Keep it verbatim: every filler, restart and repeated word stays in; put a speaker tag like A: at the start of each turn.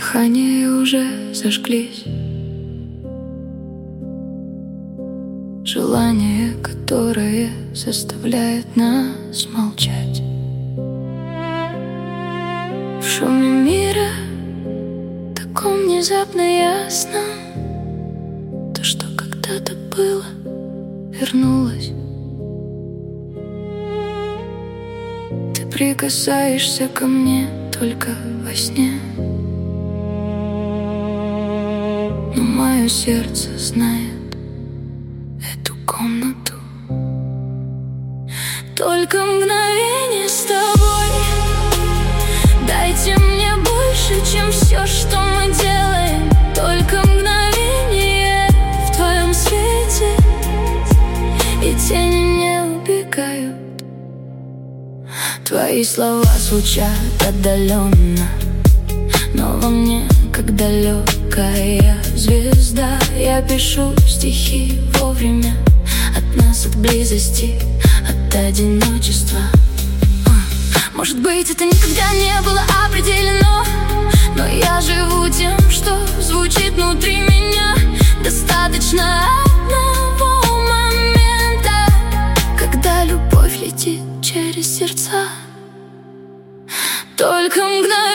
A: дыхание уже зажглись. Желание, которое заставляет нас молчать. В шуме мира, таком внезапно ясном, то, что когда-то было, вернулось. Ты прикасаешься ко мне только во сне, но мое сердце знает эту комнату. Только мгновение с тобой. Дайте мне больше, чем все, что мы делаем. Только мгновение в твоем свете, и тени не убегают. Твои слова звучат отдаленно, но во мне, как далекая звезда, я пишу стихи вовремя. От нас, от близости, от одиночества. Может быть, это никогда не было определено, но я живу тем, что звучит внутри меня. Достаточно одного момента, когда любовь летит через сердца. Только мгновение.